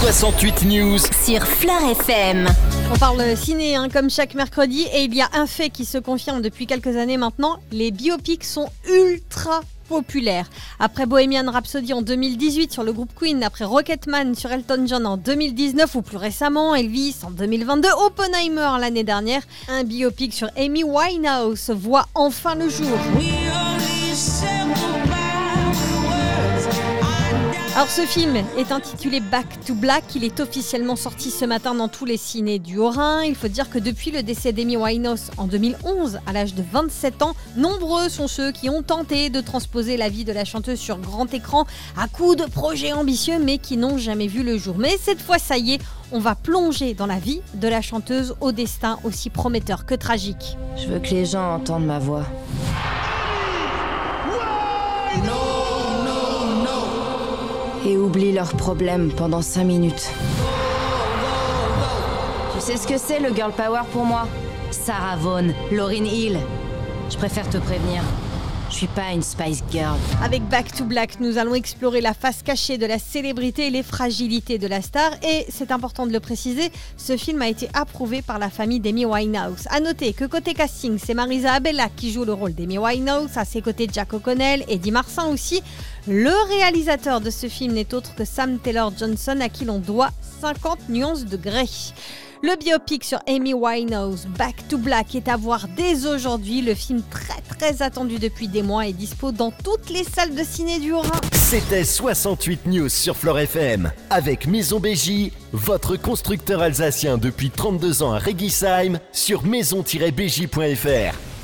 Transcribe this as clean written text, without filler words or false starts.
68 News sur Fleur FM. On parle ciné comme chaque mercredi et il y a un fait qui se confirme depuis quelques années maintenant, les biopics sont ultra populaires. Après Bohemian Rhapsody en 2018 sur le groupe Queen, après Rocketman sur Elton John en 2019 ou plus récemment Elvis en 2022, Oppenheimer l'année dernière, un biopic sur Amy Winehouse voit enfin le jour. Alors ce film est intitulé Back to Black, il est officiellement sorti ce matin dans tous les cinés du Haut-Rhin. Il faut dire que depuis le décès d'Amy Winehouse en 2011, à l'âge de 27 ans, nombreux sont ceux qui ont tenté de transposer la vie de la chanteuse sur grand écran à coups de projets ambitieux mais qui n'ont jamais vu le jour. Mais cette fois ça y est, on va plonger dans la vie de la chanteuse au destin aussi prometteur que tragique. Je veux que les gens entendent ma voix. Et oublient leurs problèmes pendant 5 minutes. Tu sais ce que c'est le girl power pour moi? Sarah Vaughan, Lauryn Hill. Je préfère te prévenir, je suis pas une Spice Girl. Avec Back to Black, nous allons explorer la face cachée de la célébrité et les fragilités de la star. Et c'est important de le préciser, ce film a été approuvé par la famille d'Amy Winehouse. A noter que côté casting, c'est Marisa Abela qui joue le rôle d'Amy Winehouse. À ses côtés, Jack O'Connell, Eddie Marsan aussi. Le réalisateur de ce film n'est autre que Sam Taylor Johnson, à qui l'on doit 50 nuances de grey. Le biopic sur Amy Winehouse, Back to Black, est à voir dès aujourd'hui. Le film très attendu depuis des mois est dispo dans toutes les salles de ciné du Haut-Rhin. C'était 68 News sur Fleur FM avec Maison Bégie, votre constructeur alsacien depuis 32 ans à Réguisheim, sur maison-bégie.fr.